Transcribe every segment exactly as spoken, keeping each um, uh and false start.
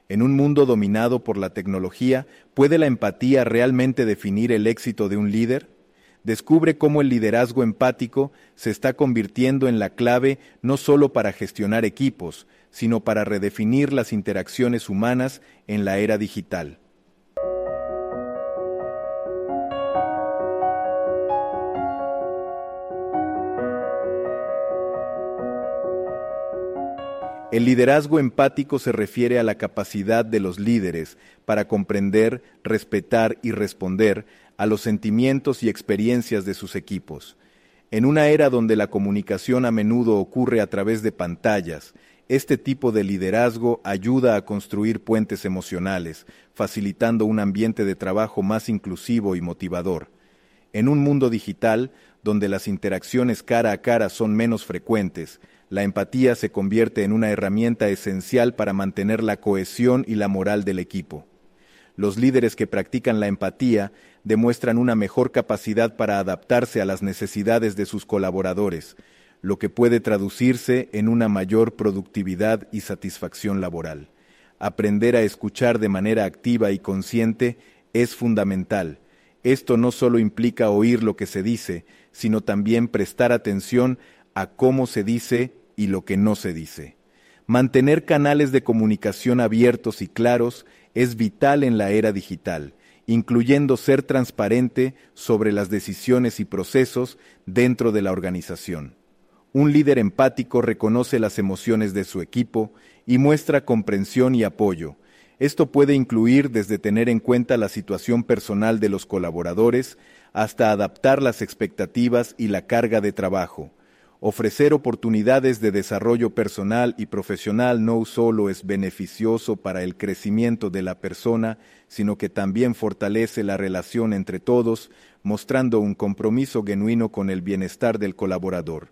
En un mundo dominado por la tecnología, ¿puede la empatía realmente definir el éxito de un líder? Descubre cómo el liderazgo empático se está convirtiendo en la clave no solo para gestionar equipos, sino para redefinir las interacciones humanas en la era digital. El liderazgo empático se refiere a la capacidad de los líderes para comprender, respetar y responder a los sentimientos y experiencias de sus equipos. En una era donde la comunicación a menudo ocurre a través de pantallas, este tipo de liderazgo ayuda a construir puentes emocionales, facilitando un ambiente de trabajo más inclusivo y motivador. En un mundo digital, donde las interacciones cara a cara son menos frecuentes, la empatía se convierte en una herramienta esencial para mantener la cohesión y la moral del equipo. Los líderes que practican la empatía demuestran una mejor capacidad para adaptarse a las necesidades de sus colaboradores, lo que puede traducirse en una mayor productividad y satisfacción laboral. Aprender a escuchar de manera activa y consciente es fundamental. Esto no solo implica oír lo que se dice, sino también prestar atención a cómo se dice y lo que no se dice. Mantener canales de comunicación abiertos y claros es vital en la era digital, incluyendo ser transparente sobre las decisiones y procesos dentro de la organización. Un líder empático reconoce las emociones de su equipo y muestra comprensión y apoyo. Esto puede incluir desde tener en cuenta la situación personal de los colaboradores hasta adaptar las expectativas y la carga de trabajo. Ofrecer oportunidades de desarrollo personal y profesional no solo es beneficioso para el crecimiento de la persona, sino que también fortalece la relación entre todos, mostrando un compromiso genuino con el bienestar del colaborador.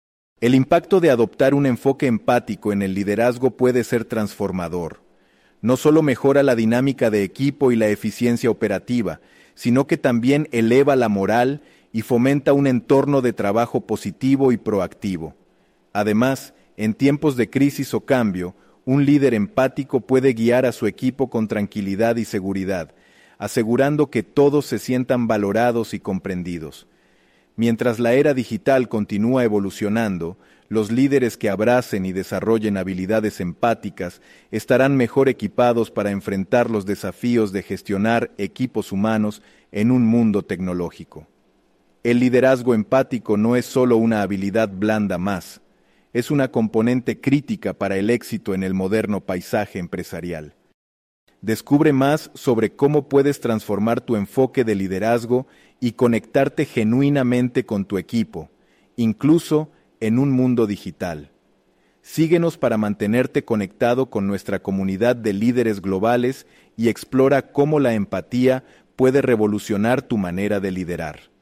El impacto de adoptar un enfoque empático en el liderazgo puede ser transformador. No solo mejora la dinámica de equipo y la eficiencia operativa, sino que también eleva la moral y fomenta un entorno de trabajo positivo y proactivo. Además, en tiempos de crisis o cambio, un líder empático puede guiar a su equipo con tranquilidad y seguridad, asegurando que todos se sientan valorados y comprendidos. Mientras la era digital continúa evolucionando, los líderes que abracen y desarrollen habilidades empáticas estarán mejor equipados para enfrentar los desafíos de gestionar equipos humanos en un mundo tecnológico. El liderazgo empático no es solo una habilidad blanda más, es una componente crítica para el éxito en el moderno paisaje empresarial. Descubre más sobre cómo puedes transformar tu enfoque de liderazgo y conectarte genuinamente con tu equipo, incluso en un mundo digital. Síguenos para mantenerte conectado con nuestra comunidad de líderes globales y explora cómo la empatía puede revolucionar tu manera de liderar.